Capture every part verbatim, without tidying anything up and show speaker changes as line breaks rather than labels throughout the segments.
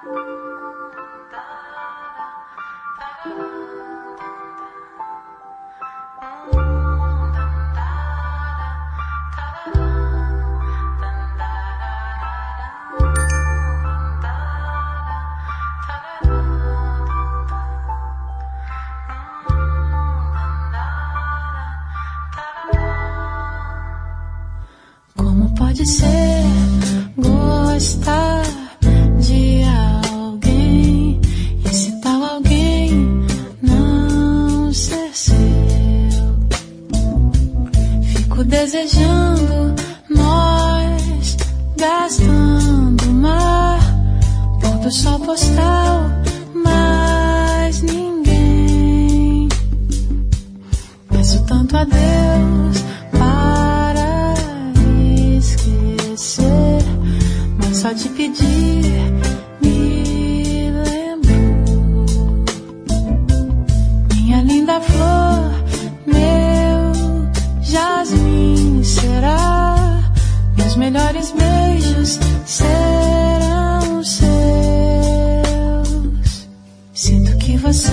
Como pode ser gostar de alguém e esse tal alguém não ser seu? Fico desejando nós gastando mar, pôr do sol postal, mas ninguém. Peço tanto a Deus para esquecer, mas só de pedir me lembrou. Minha linda flor, meu jasmim será, meus melhores beijos serão seus. Sinto que você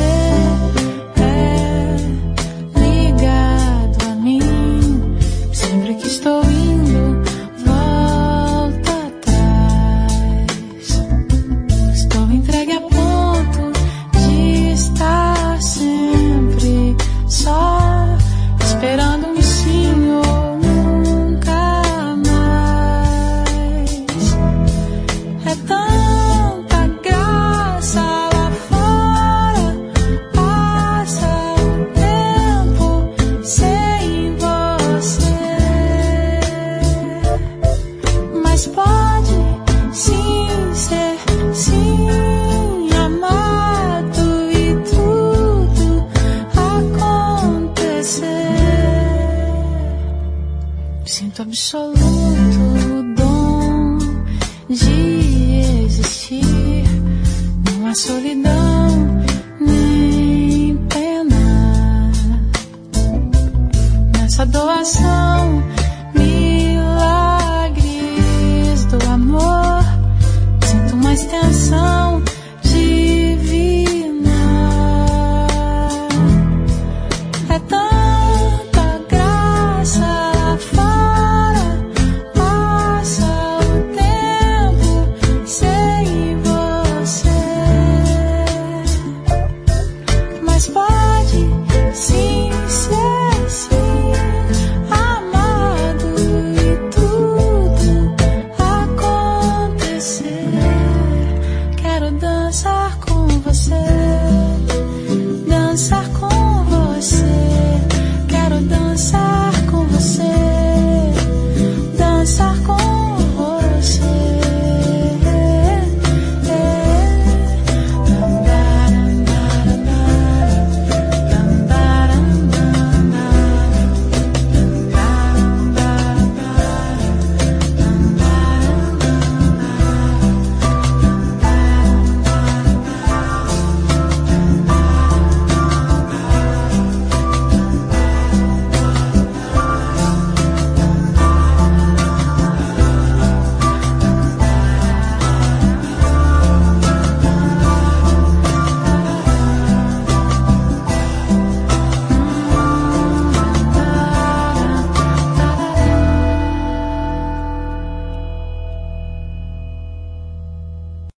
é ligado a mim, sempre que estou indo, volta atrás. Estou entregue a ponto de estar sempre só, esperando um sim ou nunca mais. É tanta graça lá fora, passa o tempo sem você, mas pode sim ser sim amado e tudo acontecer. Sinto absoluto dom de existir, não há solidão nem pena nessa doação